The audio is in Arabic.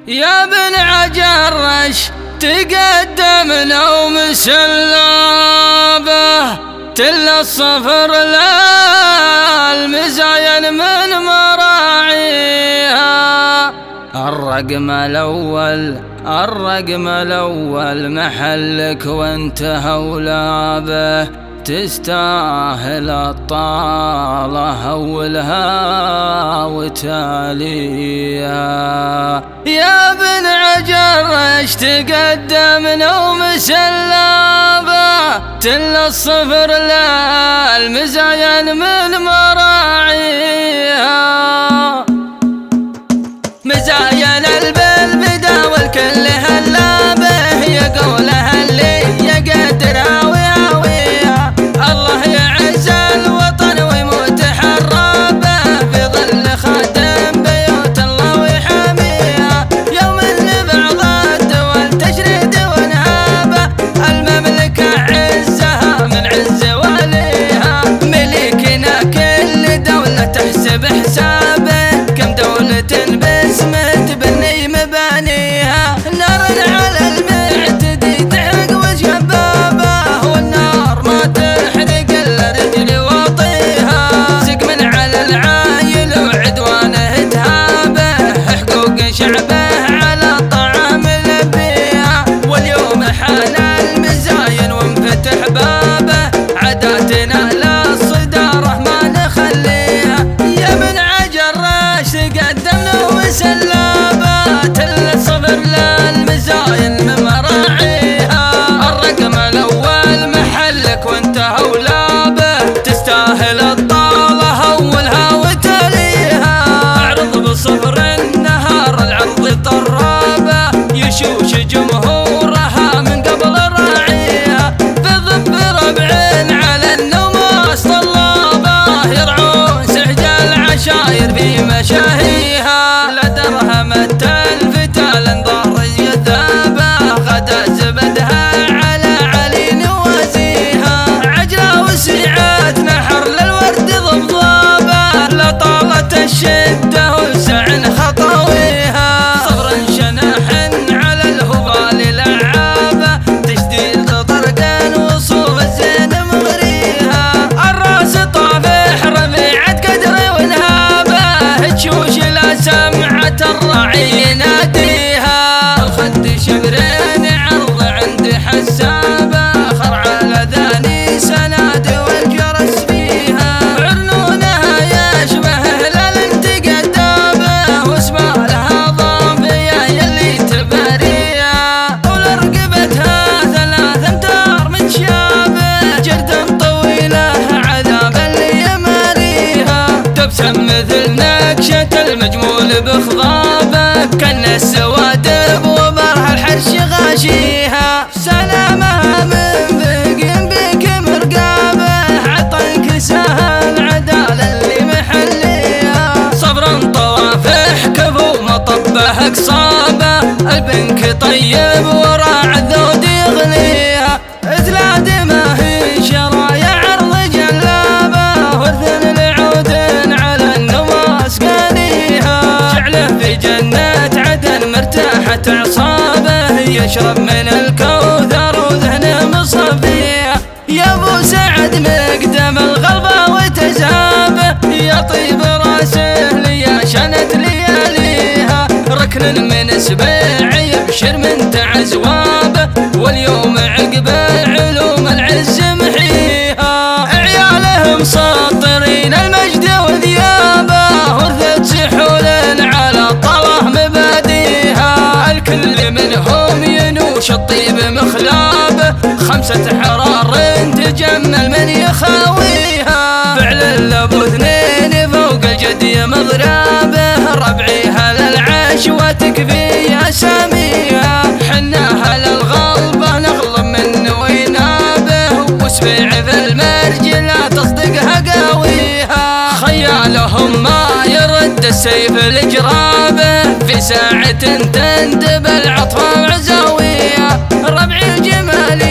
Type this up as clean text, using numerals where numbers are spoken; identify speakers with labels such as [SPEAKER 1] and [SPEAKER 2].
[SPEAKER 1] يا بن عجرش تقدم لو مسلابه تل الصفر لا المزاين من مراعيها. الرقم الأول محلك وانتهى ولابه تستاهل الطالة أولها وتاليها. يا بن عجرش تقدم نوم سلابه تل الصفر لا المزاين من مراعيها. مزاين البلبدا والكل هلابه يقولها اللي يقدرها ويهويها. الله يعز الوطن ويموت حرابه في ظل خادم بيوت الله ويحاميها. يوم اللي بعض الدول تشرد ونهابه المملكة عزها من عز وليها. مليكنا كل دولة تحسب حسابه كم دولة باسمه تبني مبانيها. نار على المعتدي تحرق وجه بابه والنار ما تحرق الا رجل واطيها. سقم على العايل وعدوانه تهابه حقوق شعبه على الطعام لبيها. واليوم حان المزاين وانفتح بابه عاداتنا للصدارة ما نخليها. يا بن عجرش تقدمنا وسلابه تل الصفر للمزاين من مراعيها. الرقم الأول محلك وانتهى ولابه تستاهل الطالة أولها وتاليها. اعرض بصفر النهار العرض طرابه يشوش جمهورها من قبل راعيها. بضب ربع على النوماس طلابه يرعون سحج العشاير في مشاهيها. لا درهم التلفتال انظر يذابه غدا زبدها على علي نوازيها. عجله وسعات نحر للورد ضبضابه لا طالت الشده وسعن خطاويها. صبر شناح على الهبال لعابه تشديد طرقا وصوف الزين مغريها. الراس طافح ربيعة قدر ونهابه تشوش لا سمعة الراعي يناديها. الخد شبرين عرض عند حسابه خرع الاذاني سناد والجرس فيها. عرنونها يشبه هلال تقدابه واسمالها ضافيه يلي تباريها. ولرقبتها 3 امتار من شابه جردا طويله عذاب اللي يماريها. تبسم مثل نكشة المجمول بخضابه كان السوادب وبرها الحرش غاشيها. سلامها من فوق بك مرقابه عطنك سهل عدال اللي محليها. صبرا طوافح كفو مطبه قصابه البنك طيب وراع الذود يغليها. ثلاث ما هي شرايا عرض جلابه ورثن العود على النواس قانيها. جعله في جنة عدن مرتاحة عصابه يشرب من الكوثر وذهنه مصفيها. يا ابو سعد مقدم الغلبة وتزابه يا طيب راسه ليا شنت لياليها. ركن من سبيع يبشر من تعزوابه واليوم عقب علوم العز محيها. عياله مسطرين المجد وذيابه ورثة سحول على طله مباديها. الكل منهم ينوش الطيب مخلابه 5 حرار تجمل من يخاويها. فعل ابو 2 فوق الجدي مضرابه ربعيها للعش وتكفي اساميها. حناها للغلبه نغلب من وينابه وسبيع في المرج لا تصدقها قاويها. خيالهم ما يرد السيف لجرابه في ساعة تندب العطف وعزاويها. ربع الجمال